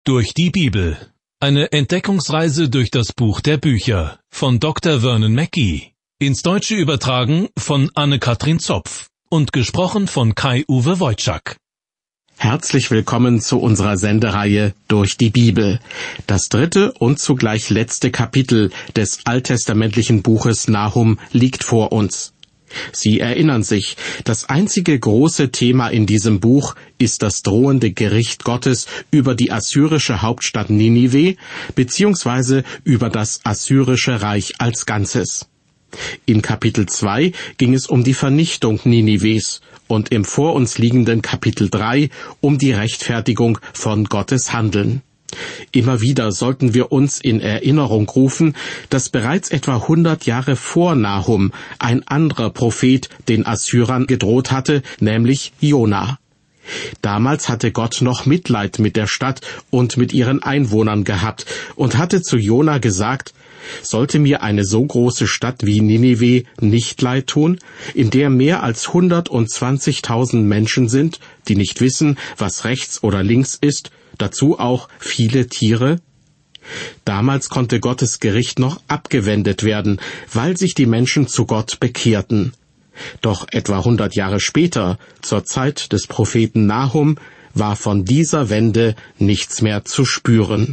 Durch die Bibel. Eine Entdeckungsreise durch das Buch der Bücher von Dr. Vernon Mackey. Ins Deutsche übertragen von Anne-Katrin Zopf und gesprochen von Kai-Uwe Wojczak. Herzlich willkommen zu unserer Sendereihe Durch die Bibel. Das 3. und zugleich letzte Kapitel des alttestamentlichen Buches Nahum liegt vor uns. Sie erinnern sich, das einzige große Thema in diesem Buch ist das drohende Gericht Gottes über die assyrische Hauptstadt Ninive bzw. über das assyrische Reich als Ganzes. In Kapitel 2 ging es um die Vernichtung Ninives und im vor uns liegenden Kapitel 3 um die Rechtfertigung von Gottes Handeln. Immer wieder sollten wir uns in Erinnerung rufen, dass bereits etwa 100 Jahre vor Nahum ein anderer Prophet den Assyrern gedroht hatte, nämlich Jona. Damals hatte Gott noch Mitleid mit der Stadt und mit ihren Einwohnern gehabt und hatte zu Jona gesagt: Sollte mir eine so große Stadt wie Ninive nicht leid tun, in der mehr als 120.000 Menschen sind, die nicht wissen, was rechts oder links ist, dazu auch viele Tiere? Damals konnte Gottes Gericht noch abgewendet werden, weil sich die Menschen zu Gott bekehrten. Doch etwa 100 Jahre später, zur Zeit des Propheten Nahum, war von dieser Wende nichts mehr zu spüren.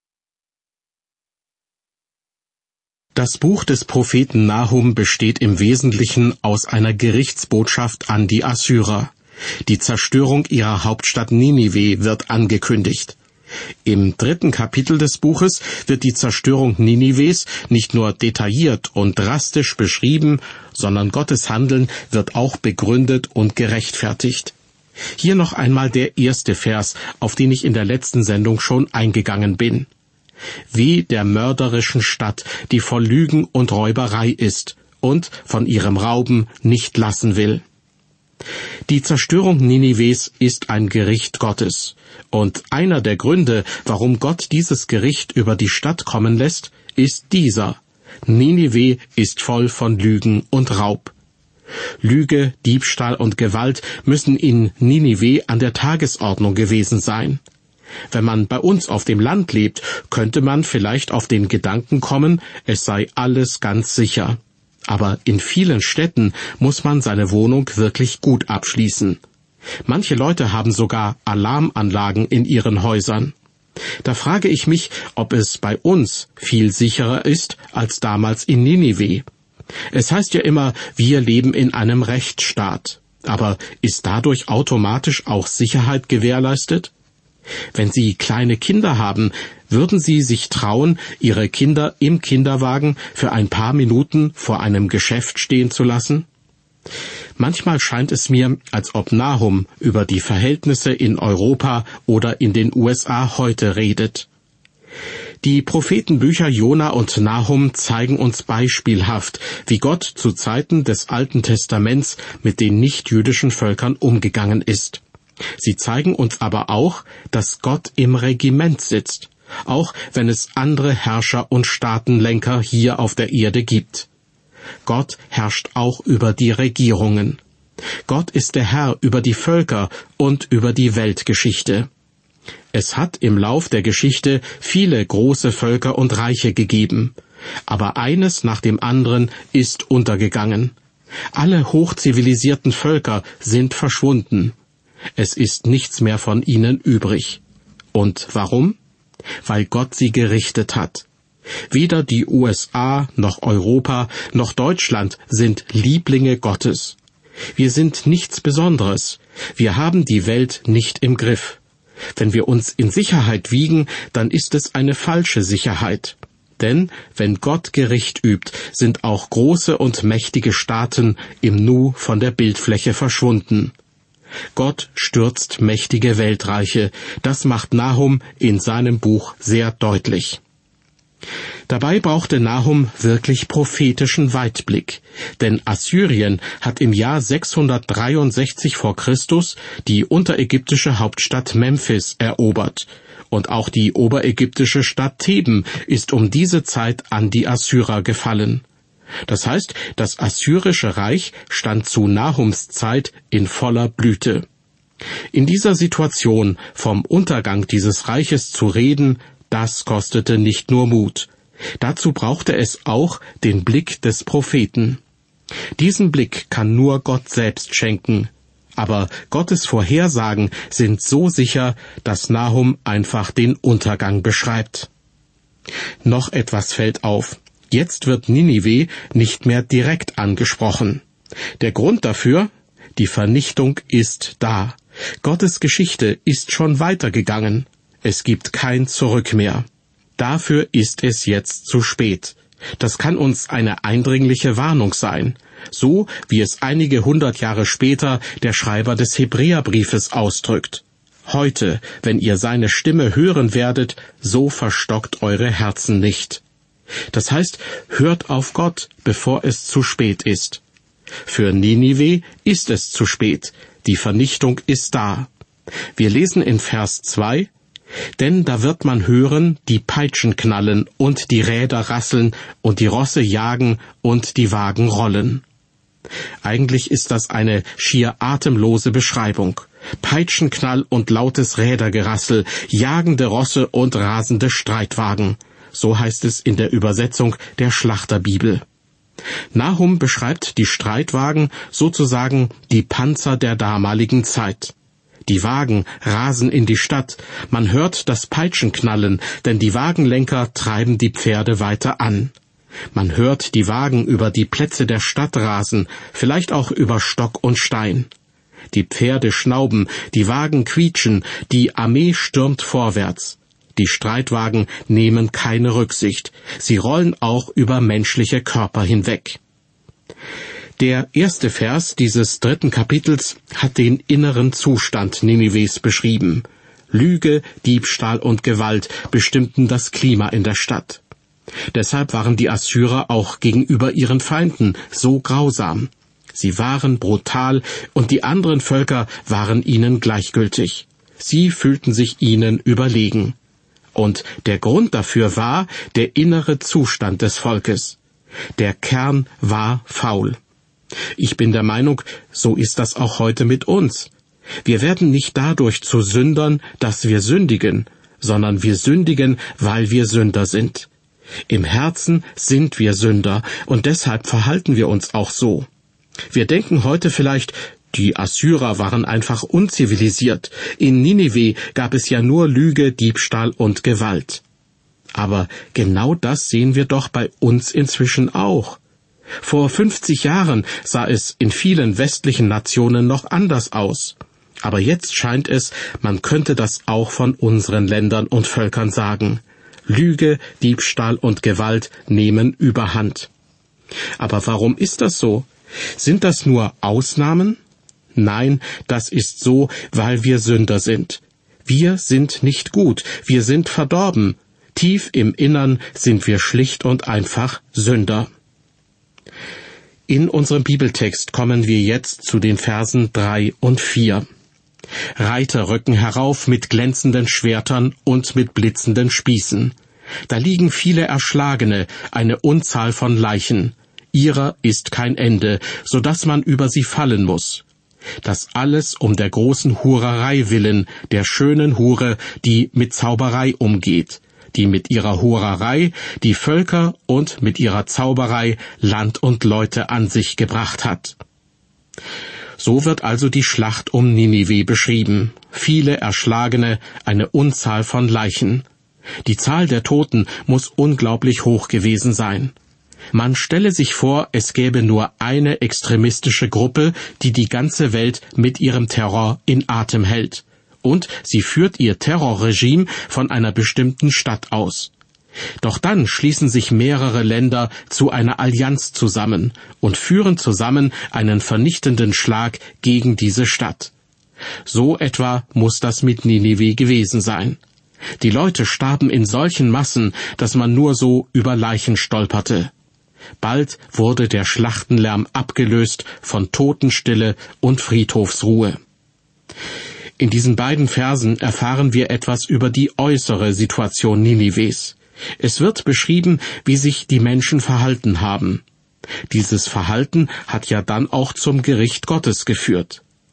Das Buch des Propheten Nahum besteht im Wesentlichen aus einer Gerichtsbotschaft an die Assyrer. Die Zerstörung ihrer Hauptstadt Ninive wird angekündigt. Im 3. Kapitel des Buches wird die Zerstörung Ninives nicht nur detailliert und drastisch beschrieben, sondern Gottes Handeln wird auch begründet und gerechtfertigt. Hier noch einmal der erste Vers, auf den ich in der letzten Sendung schon eingegangen bin. Weh der mörderischen Stadt, die voll Lügen und Räuberei ist und von ihrem Rauben nicht lassen will. Die Zerstörung Ninives ist ein Gericht Gottes. Und einer der Gründe, warum Gott dieses Gericht über die Stadt kommen lässt, ist dieser: Ninive ist voll von Lügen und Raub. Lüge, Diebstahl und Gewalt müssen in Ninive an der Tagesordnung gewesen sein. Wenn man bei uns auf dem Land lebt, könnte man vielleicht auf den Gedanken kommen, es sei alles ganz sicher. Aber in vielen Städten muss man seine Wohnung wirklich gut abschließen. Manche Leute haben sogar Alarmanlagen in ihren Häusern. Da frage ich mich, ob es bei uns viel sicherer ist als damals in Ninive. Es heißt ja immer, wir leben in einem Rechtsstaat. Aber ist dadurch automatisch auch Sicherheit gewährleistet? Wenn Sie kleine Kinder haben, würden Sie sich trauen, Ihre Kinder im Kinderwagen für ein paar Minuten vor einem Geschäft stehen zu lassen? Manchmal scheint es mir, als ob Nahum über die Verhältnisse in Europa oder in den USA heute redet. Die Prophetenbücher Jona und Nahum zeigen uns beispielhaft, wie Gott zu Zeiten des Alten Testaments mit den nichtjüdischen Völkern umgegangen ist. Sie zeigen uns aber auch, dass Gott im Regiment sitzt, auch wenn es andere Herrscher und Staatenlenker hier auf der Erde gibt. Gott herrscht auch über die Regierungen. Gott ist der Herr über die Völker und über die Weltgeschichte. Es hat im Lauf der Geschichte viele große Völker und Reiche gegeben, aber eines nach dem anderen ist untergegangen. Alle hochzivilisierten Völker sind verschwunden. Es ist nichts mehr von ihnen übrig. Und warum? Weil Gott sie gerichtet hat. Weder die USA, noch Europa, noch Deutschland sind Lieblinge Gottes. Wir sind nichts Besonderes. Wir haben die Welt nicht im Griff. Wenn wir uns in Sicherheit wiegen, dann ist es eine falsche Sicherheit. Denn wenn Gott Gericht übt, sind auch große und mächtige Staaten im Nu von der Bildfläche verschwunden. Gott stürzt mächtige Weltreiche, das macht Nahum in seinem Buch sehr deutlich. Dabei brauchte Nahum wirklich prophetischen Weitblick, denn Assyrien hat im Jahr 663 vor Christus die unterägyptische Hauptstadt Memphis erobert, und auch die oberägyptische Stadt Theben ist um diese Zeit an die Assyrer gefallen. Das heißt, das assyrische Reich stand zu Nahums Zeit in voller Blüte. In dieser Situation vom Untergang dieses Reiches zu reden, das kostete nicht nur Mut. Dazu brauchte es auch den Blick des Propheten. Diesen Blick kann nur Gott selbst schenken. Aber Gottes Vorhersagen sind so sicher, dass Nahum einfach den Untergang beschreibt. Noch etwas fällt auf. Jetzt wird Ninive nicht mehr direkt angesprochen. Der Grund dafür: die Vernichtung ist da. Gottes Geschichte ist schon weitergegangen. Es gibt kein Zurück mehr. Dafür ist es jetzt zu spät. Das kann uns eine eindringliche Warnung sein, so wie es einige 100 Jahre später der Schreiber des Hebräerbriefes ausdrückt. Heute, wenn ihr seine Stimme hören werdet, so verstockt eure Herzen nicht. Das heißt, hört auf Gott, bevor es zu spät ist. Für Ninive ist es zu spät. Die Vernichtung ist da. Wir lesen in Vers 2, denn da wird man hören, die Peitschen knallen und die Räder rasseln und die Rosse jagen und die Wagen rollen. Eigentlich ist das eine schier atemlose Beschreibung. Peitschenknall und lautes Rädergerassel, jagende Rosse und rasende Streitwagen. So heißt es in der Übersetzung der Schlachterbibel. Nahum beschreibt die Streitwagen, sozusagen die Panzer der damaligen Zeit. Die Wagen rasen in die Stadt, man hört das Peitschenknallen, denn die Wagenlenker treiben die Pferde weiter an. Man hört die Wagen über die Plätze der Stadt rasen, vielleicht auch über Stock und Stein. Die Pferde schnauben, die Wagen quietschen, die Armee stürmt vorwärts. Die Streitwagen nehmen keine Rücksicht. Sie rollen auch über menschliche Körper hinweg. Der erste Vers dieses 3. Kapitels hat den inneren Zustand Ninives beschrieben. Lüge, Diebstahl und Gewalt bestimmten das Klima in der Stadt. Deshalb waren die Assyrer auch gegenüber ihren Feinden so grausam. Sie waren brutal und die anderen Völker waren ihnen gleichgültig. Sie fühlten sich ihnen überlegen. Und der Grund dafür war der innere Zustand des Volkes. Der Kern war faul. Ich bin der Meinung, so ist das auch heute mit uns. Wir werden nicht dadurch zu Sündern, dass wir sündigen, sondern wir sündigen, weil wir Sünder sind. Im Herzen sind wir Sünder und deshalb verhalten wir uns auch so. Wir denken heute vielleicht, die Assyrer waren einfach unzivilisiert. In Ninive gab es ja nur Lüge, Diebstahl und Gewalt. Aber genau das sehen wir doch bei uns inzwischen auch. Vor 50 Jahren sah es in vielen westlichen Nationen noch anders aus. Aber jetzt scheint es, man könnte das auch von unseren Ländern und Völkern sagen. Lüge, Diebstahl und Gewalt nehmen überhand. Aber warum ist das so? Sind das nur Ausnahmen? Nein, das ist so, weil wir Sünder sind. Wir sind nicht gut, wir sind verdorben. Tief im Innern sind wir schlicht und einfach Sünder. In unserem Bibeltext kommen wir jetzt zu den Versen 3 und 4. Reiter rücken herauf mit glänzenden Schwertern und mit blitzenden Spießen. Da liegen viele Erschlagene, eine Unzahl von Leichen. Ihrer ist kein Ende, so dass man über sie fallen muss. Das alles um der großen Hurerei willen, der schönen Hure, die mit Zauberei umgeht, die mit ihrer Hurerei die Völker und mit ihrer Zauberei Land und Leute an sich gebracht hat. So wird also die Schlacht um Ninive beschrieben. Viele Erschlagene, eine Unzahl von Leichen. Die Zahl der Toten muss unglaublich hoch gewesen sein. Man stelle sich vor, es gäbe nur eine extremistische Gruppe, die die ganze Welt mit ihrem Terror in Atem hält. Und sie führt ihr Terrorregime von einer bestimmten Stadt aus. Doch dann schließen sich mehrere Länder zu einer Allianz zusammen und führen zusammen einen vernichtenden Schlag gegen diese Stadt. So etwa muss das mit Ninive gewesen sein. Die Leute starben in solchen Massen, dass man nur so über Leichen stolperte. Bald wurde der Schlachtenlärm abgelöst von Totenstille und Friedhofsruhe. In diesen beiden Versen erfahren wir etwas über die äußere Situation Ninives. Es wird beschrieben, wie sich die Menschen verhalten haben. Dieses Verhalten hat ja dann auch zum Gericht Gottes geführt.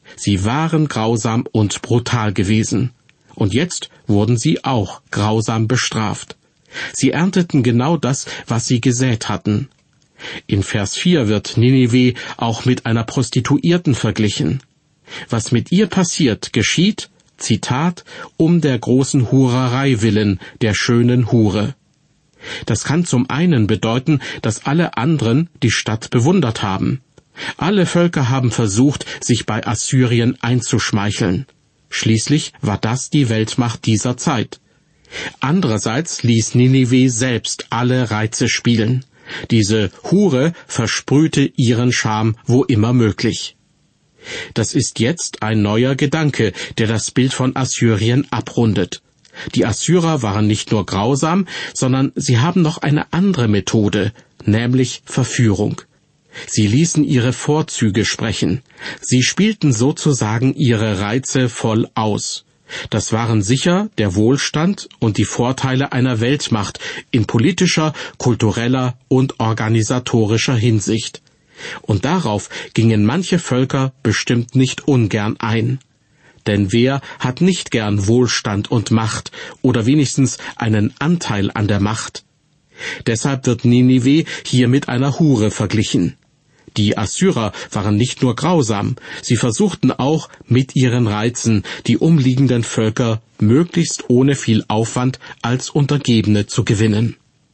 Sie waren grausam und brutal gewesen. Und jetzt wurden sie auch grausam bestraft. Sie ernteten genau das, was sie gesät hatten. In Vers 4 wird Ninive auch mit einer Prostituierten verglichen. Was mit ihr passiert, geschieht, Zitat, um der großen Hurerei willen, der schönen Hure. Das kann zum einen bedeuten, dass alle anderen die Stadt bewundert haben. Alle Völker haben versucht, sich bei Assyrien einzuschmeicheln. Schließlich war das die Weltmacht dieser Zeit. Andererseits ließ Ninive selbst alle Reize spielen. Diese Hure versprühte ihren Charme wo immer möglich. Das ist jetzt ein neuer Gedanke, der das Bild von Assyrien abrundet. Die Assyrer waren nicht nur grausam, sondern sie haben noch eine andere Methode, nämlich Verführung. Sie ließen ihre Vorzüge sprechen. Sie spielten sozusagen ihre Reize voll aus. Das waren sicher der Wohlstand und die Vorteile einer Weltmacht in politischer, kultureller und organisatorischer Hinsicht. Und darauf gingen manche Völker bestimmt nicht ungern ein. Denn wer hat nicht gern Wohlstand und Macht oder wenigstens einen Anteil an der Macht? Deshalb wird Ninive hier mit einer Hure verglichen. Die Assyrer waren nicht nur grausam, sie versuchten auch, mit ihren Reizen die umliegenden Völker möglichst ohne viel Aufwand als Untergebene zu gewinnen.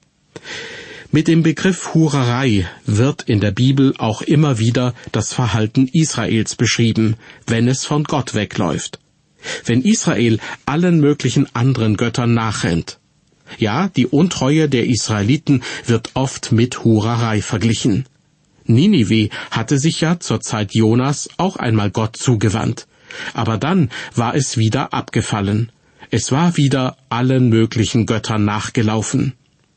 Mit dem Begriff Hurerei wird in der Bibel auch immer wieder das Verhalten Israels beschrieben, wenn es von Gott wegläuft. Wenn Israel allen möglichen anderen Göttern nachrennt. Ja, die Untreue der Israeliten wird oft mit Hurerei verglichen. Ninive hatte sich ja zur Zeit Jonas auch einmal Gott zugewandt. Aber dann war es wieder abgefallen. Es war wieder allen möglichen Göttern nachgelaufen.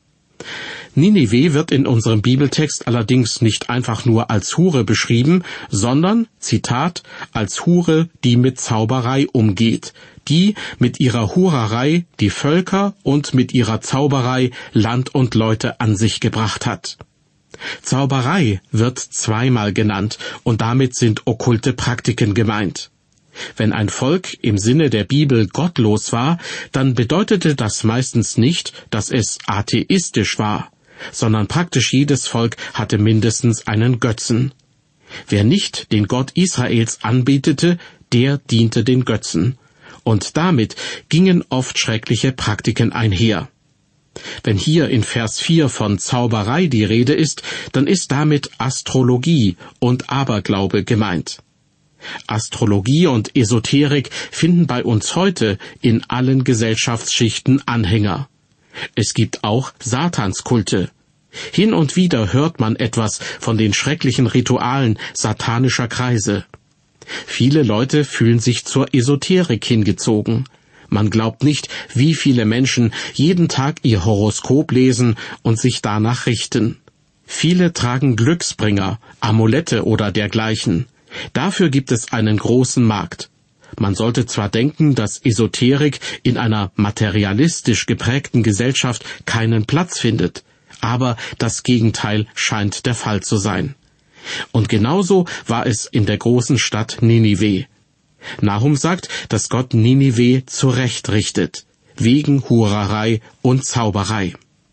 Ninive wird in unserem Bibeltext allerdings nicht einfach nur als Hure beschrieben, sondern, Zitat, als Hure, die mit Zauberei umgeht, die mit ihrer Hurerei die Völker und mit ihrer Zauberei Land und Leute an sich gebracht hat. Zauberei wird zweimal genannt, und damit sind okkulte Praktiken gemeint. Wenn ein Volk im Sinne der Bibel gottlos war, dann bedeutete das meistens nicht, dass es atheistisch war, sondern praktisch jedes Volk hatte mindestens einen Götzen. Wer nicht den Gott Israels anbetete, der diente den Götzen. Und damit gingen oft schreckliche Praktiken einher. Wenn hier in Vers 4 von Zauberei die Rede ist, dann ist damit Astrologie und Aberglaube gemeint. Astrologie und Esoterik finden bei uns heute in allen Gesellschaftsschichten Anhänger. Es gibt auch Satanskulte. Hin und wieder hört man etwas von den schrecklichen Ritualen satanischer Kreise. Viele Leute fühlen sich zur Esoterik hingezogen. Man glaubt nicht, wie viele Menschen jeden Tag ihr Horoskop lesen und sich danach richten. Viele tragen Glücksbringer, Amulette oder dergleichen. Dafür gibt es einen großen Markt. Man sollte zwar denken, dass Esoterik in einer materialistisch geprägten Gesellschaft keinen Platz findet, aber das Gegenteil scheint der Fall zu sein. Und genauso war es in der großen Stadt Ninive. Nahum sagt, dass Gott Ninive zurechtrichtet, wegen Hurerei und Zauberei.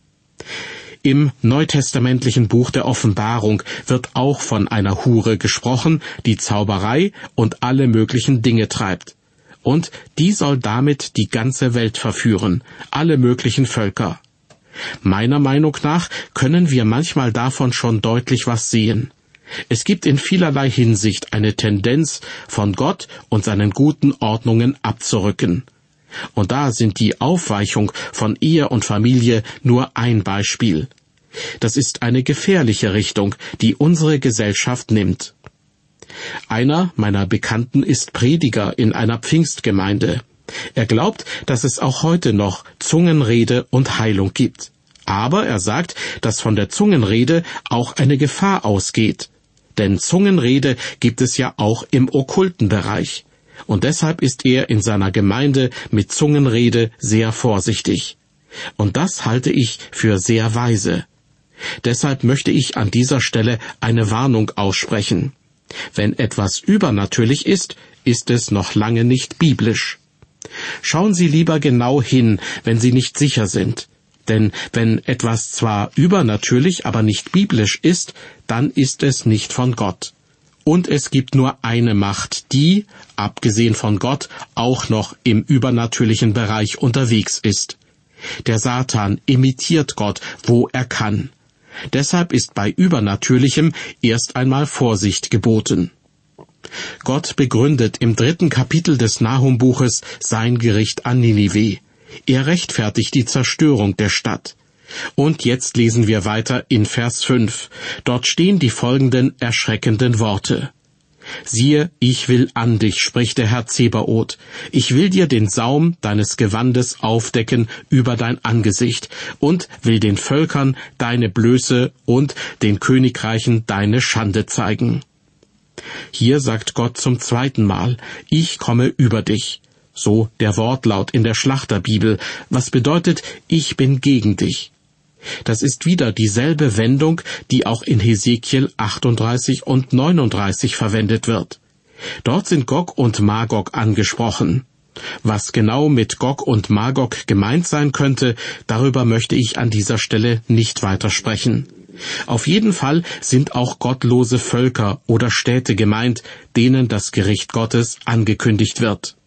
Im neutestamentlichen Buch der Offenbarung wird auch von einer Hure gesprochen, die Zauberei und alle möglichen Dinge treibt. Und die soll damit die ganze Welt verführen, alle möglichen Völker. Meiner Meinung nach können wir manchmal davon schon deutlich was sehen. Es gibt in vielerlei Hinsicht eine Tendenz, von Gott und seinen guten Ordnungen abzurücken. Und da sind die Aufweichung von Ehe und Familie nur ein Beispiel. Das ist eine gefährliche Richtung, die unsere Gesellschaft nimmt. Einer meiner Bekannten ist Prediger in einer Pfingstgemeinde. Er glaubt, dass es auch heute noch Zungenrede und Heilung gibt. Aber er sagt, dass von der Zungenrede auch eine Gefahr ausgeht. Denn Zungenrede gibt es ja auch im okkulten Bereich. Und deshalb ist er in seiner Gemeinde mit Zungenrede sehr vorsichtig. Und das halte ich für sehr weise. Deshalb möchte ich an dieser Stelle eine Warnung aussprechen. Wenn etwas übernatürlich ist, ist es noch lange nicht biblisch. Schauen Sie lieber genau hin, wenn Sie nicht sicher sind. Denn wenn etwas zwar übernatürlich, aber nicht biblisch ist, dann ist es nicht von Gott. Und es gibt nur eine Macht, die, abgesehen von Gott, auch noch im übernatürlichen Bereich unterwegs ist. Der Satan imitiert Gott, wo er kann. Deshalb ist bei Übernatürlichem erst einmal Vorsicht geboten. Gott begründet im 3. Kapitel des Nahum-Buches sein Gericht an Ninive. Er rechtfertigt die Zerstörung der Stadt. Und jetzt lesen wir weiter in Vers 5. Dort stehen die folgenden erschreckenden Worte. Siehe, ich will an dich, spricht der Herr Zebaoth. Ich will dir den Saum deines Gewandes aufdecken über dein Angesicht und will den Völkern deine Blöße und den Königreichen deine Schande zeigen. Hier sagt Gott zum 2. Mal, ich komme über dich. So der Wortlaut in der Schlachterbibel, was bedeutet, ich bin gegen dich. Das ist wieder dieselbe Wendung, die auch in Hesekiel 38 und 39 verwendet wird. Dort sind Gog und Magog angesprochen. Was genau mit Gog und Magog gemeint sein könnte, darüber möchte ich an dieser Stelle nicht weiter sprechen. Auf jeden Fall sind auch gottlose Völker oder Städte gemeint, denen das Gericht Gottes angekündigt wird.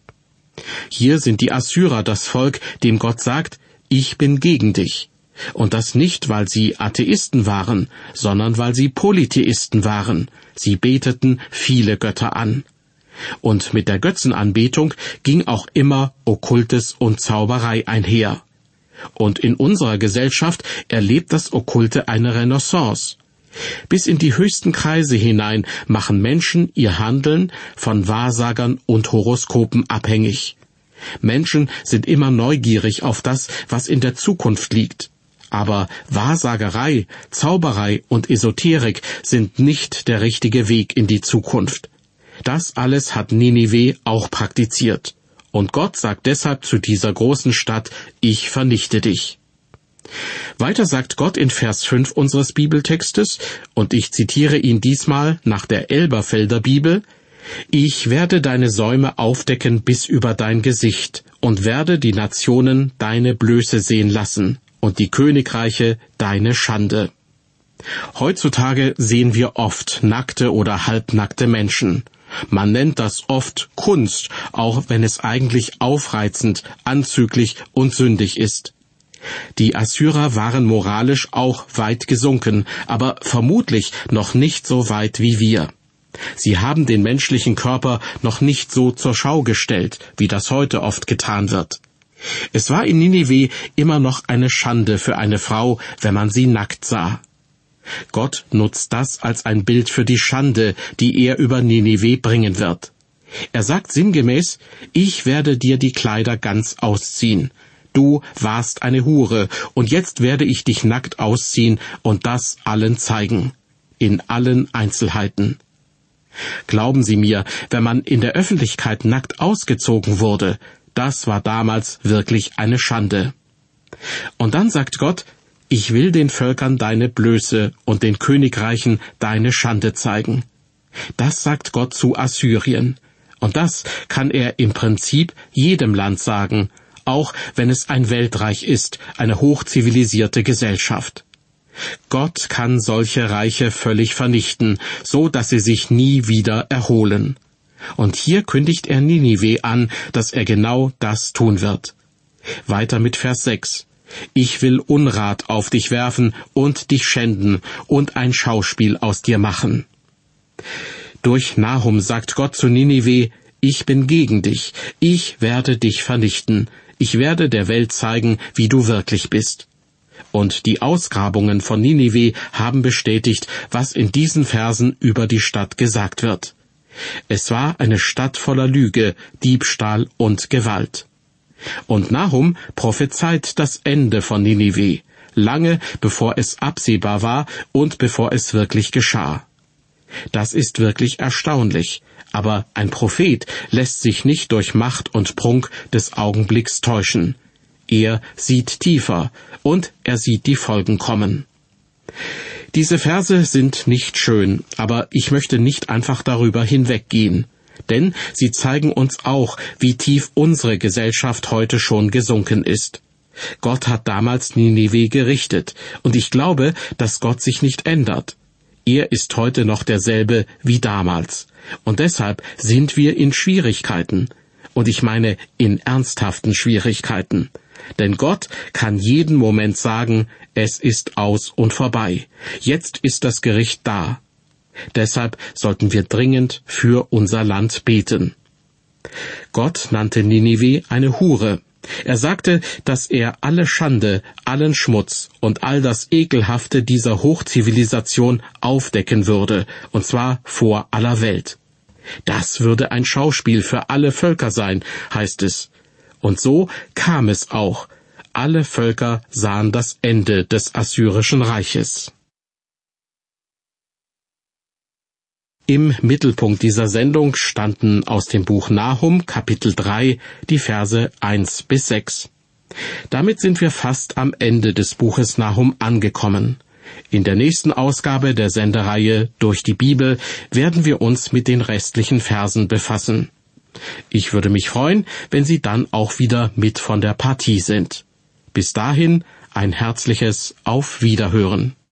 Hier sind die Assyrer das Volk, dem Gott sagt, ich bin gegen dich. Und das nicht, weil sie Atheisten waren, sondern weil sie Polytheisten waren. Sie beteten viele Götter an. Und mit der Götzenanbetung ging auch immer Okkultes und Zauberei einher. Und in unserer Gesellschaft erlebt das Okkulte eine Renaissance. Bis in die höchsten Kreise hinein machen Menschen ihr Handeln von Wahrsagern und Horoskopen abhängig. Menschen sind immer neugierig auf das, was in der Zukunft liegt. Aber Wahrsagerei, Zauberei und Esoterik sind nicht der richtige Weg in die Zukunft. Das alles hat Ninive auch praktiziert. Und Gott sagt deshalb zu dieser großen Stadt, ich vernichte dich. Weiter sagt Gott in Vers 5 unseres Bibeltextes, und ich zitiere ihn diesmal nach der Elberfelder Bibel, ich werde deine Säume aufdecken bis über dein Gesicht und werde die Nationen deine Blöße sehen lassen und die Königreiche deine Schande. Heutzutage sehen wir oft nackte oder halbnackte Menschen. Man nennt das oft Kunst, auch wenn es eigentlich aufreizend, anzüglich und sündig ist. Die Assyrer waren moralisch auch weit gesunken, aber vermutlich noch nicht so weit wie wir. Sie haben den menschlichen Körper noch nicht so zur Schau gestellt, wie das heute oft getan wird. Es war in Ninive immer noch eine Schande für eine Frau, wenn man sie nackt sah. Gott nutzt das als ein Bild für die Schande, die er über Ninive bringen wird. Er sagt sinngemäß, ich werde dir die Kleider ganz ausziehen. Du warst eine Hure, und jetzt werde ich dich nackt ausziehen und das allen zeigen. In allen Einzelheiten. Glauben Sie mir, wenn man in der Öffentlichkeit nackt ausgezogen wurde, das war damals wirklich eine Schande. Und dann sagt Gott, ich will den Völkern deine Blöße und den Königreichen deine Schande zeigen. Das sagt Gott zu Assyrien. Und das kann er im Prinzip jedem Land sagen, auch wenn es ein Weltreich ist, eine hochzivilisierte Gesellschaft. Gott kann solche Reiche völlig vernichten, so dass sie sich nie wieder erholen. Und hier kündigt er Ninive an, dass er genau das tun wird. Weiter mit Vers 6. Ich will Unrat auf dich werfen und dich schänden und ein Schauspiel aus dir machen. Durch Nahum sagt Gott zu Ninive, ich bin gegen dich, ich werde dich vernichten, ich werde der Welt zeigen, wie du wirklich bist. Und die Ausgrabungen von Ninive haben bestätigt, was in diesen Versen über die Stadt gesagt wird. Es war eine Stadt voller Lüge, Diebstahl und Gewalt. Und Nahum prophezeit das Ende von Ninive, lange bevor es absehbar war und bevor es wirklich geschah. Das ist wirklich erstaunlich, aber ein Prophet lässt sich nicht durch Macht und Prunk des Augenblicks täuschen. Er sieht tiefer und er sieht die Folgen kommen. Diese Verse sind nicht schön, aber ich möchte nicht einfach darüber hinweggehen. Denn sie zeigen uns auch, wie tief unsere Gesellschaft heute schon gesunken ist. Gott hat damals Ninive gerichtet, und ich glaube, dass Gott sich nicht ändert. Er ist heute noch derselbe wie damals. Und deshalb sind wir in Schwierigkeiten. Und ich meine in ernsthaften Schwierigkeiten. Denn Gott kann jeden Moment sagen, es ist aus und vorbei. Jetzt ist das Gericht da. Deshalb sollten wir dringend für unser Land beten. Gott nannte Ninive eine Hure. Er sagte, dass er alle Schande, allen Schmutz und all das Ekelhafte dieser Hochzivilisation aufdecken würde, und zwar vor aller Welt. Das würde ein Schauspiel für alle Völker sein, heißt es. Und so kam es auch. Alle Völker sahen das Ende des Assyrischen Reiches. Im Mittelpunkt dieser Sendung standen aus dem Buch Nahum, Kapitel 3, die Verse 1 bis 6. Damit sind wir fast am Ende des Buches Nahum angekommen. In der nächsten Ausgabe der Sendereihe Durch die Bibel werden wir uns mit den restlichen Versen befassen. Ich würde mich freuen, wenn Sie dann auch wieder mit von der Partie sind. Bis dahin ein herzliches Auf Wiederhören.